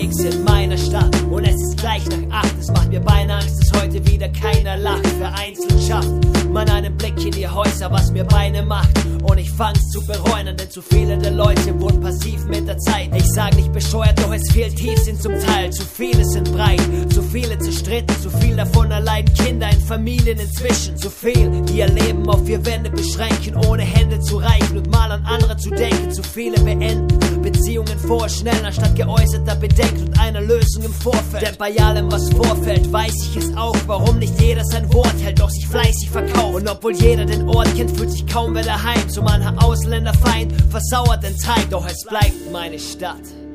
unterwegs in meiner Stadt und es ist gleich nach 8. Es macht mir beinahe Angst, dass heute wieder keiner lacht. Vereinzelt schafft man einen Blick in die Häuser, was mir Beine macht. Und ich fang's zu bereuen, denn zu viele der Leute wurden passiv mit der Zeit. Ich sag nicht bescheuert, doch es fehlt Tiefsinn zum Teil. Zu viele sind breit, zu viele zerstritten, zu viel davon erleiden Kinder in Familien inzwischen. Zu viel, die ihr Leben auf 4 Wände beschränken, ohne Hände zu reichen und mal an andere zu denken. Zu viele beenden Beziehungen vorschnell, anstatt geäußerter Bedenken und einer Lösung im Vorfeld. Denn bei allem, was vorfällt, weiß ich es auch, warum nicht jeder sein Wort hält, doch sich fleißig verkauft. Und obwohl jeder den Ort kennt, fühlt sich kaum wer daheim. So mancher Ausländerfeind versauert den Teig, doch es bleibt meine Stadt.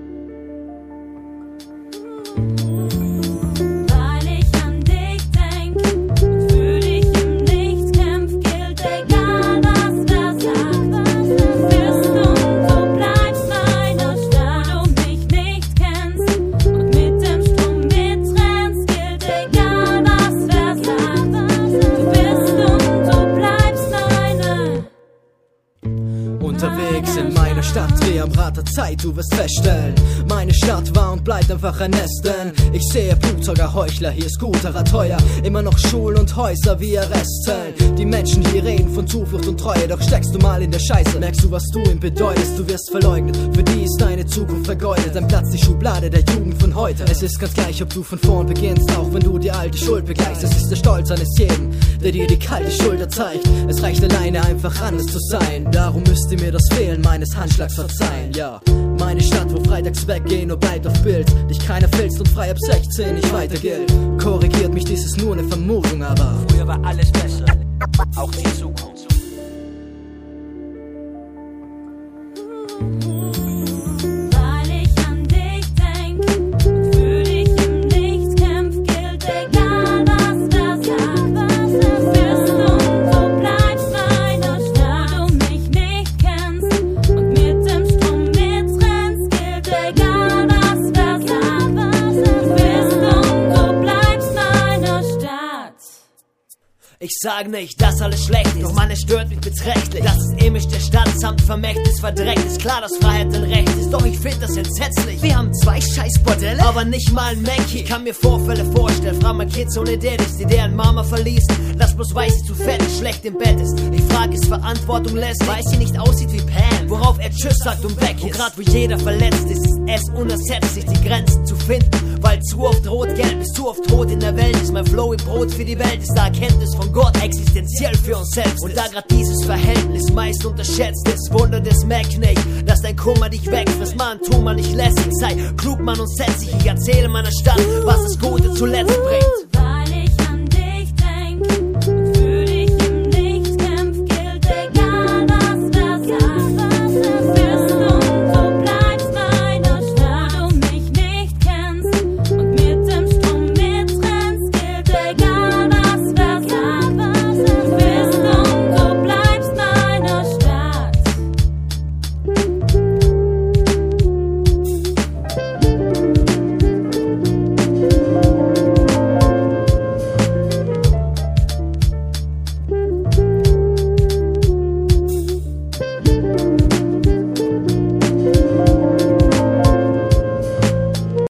Unterwegs in meiner Stadt, dreh am Rad der Zeit, du wirst feststellen, meine Stadt war und bleibt einfach ein Nest, denn ich sehe Blutsorger, Heuchler, hier ist guterer teuer, immer noch Schulen und Häuser wie Arrestzellen. Die Menschen hier reden von Zuflucht und Treue, doch steckst du mal in der Scheiße, merkst du, was du ihm bedeutest, du wirst verleugnet, für die ist deine Zukunft vergeudet, ein Platz die Schublade der Jugend von heute. Es ist ganz gleich, ob du von vorn beginnst, auch wenn du die alte Schuld begleichst, es ist der Stolz eines jeden, der dir die kalte Schulter zeigt, es reicht alleine einfach anders zu sein, darum müsst ihr mir das Fehlen meines Handschlags verzeihen, ja. Meine Stadt, wo freitags weggehen nur bleibt auf Bild, dich keiner filzt und frei ab 16 nicht weiter gilt. Korrigiert mich, dies ist nur eine Vermutung, aber früher war alles besser, auch die Zukunft. Ich sag nicht, dass alles schlecht ist, doch man, es stört mich beträchtlich. Das ist Image der Stadt samt Vermächtnis verdreckt. Ist klar, dass Freiheit ein Recht ist, doch ich find das entsetzlich. Wir haben 2 Scheißbordelle, aber nicht mal ein Mackie. Ich kann mir Vorfälle vorstellen, frag mal Kids ohne Daddys, die deren Mama verließ. Lass bloß weiß, sie zu fett und schlecht im Bett ist. Ich frag, ist Verantwortung lässt, weil sie nicht aussieht wie Pam. Worauf er Tschüss sagt und weg ist. Und grad wo jeder verletzt ist, ist es unersetzlich, die Grenzen zu finden. Weil zu oft rot-gelb ist, zu oft rot in der Welt ist. Mein Flow im Brot für die Welt ist da Erkenntnis von Gott, existenziell für uns selbst. Und da grad dieses Verhältnis meist unterschätzt ist, wundert es Mac nicht, dass dein Kummer dich wegfrisst. Mann, tu mal nicht lässig, sei klug, Mann, und setz dich. Ich erzähle meiner Stadt, was das Gute zuletzt bringt.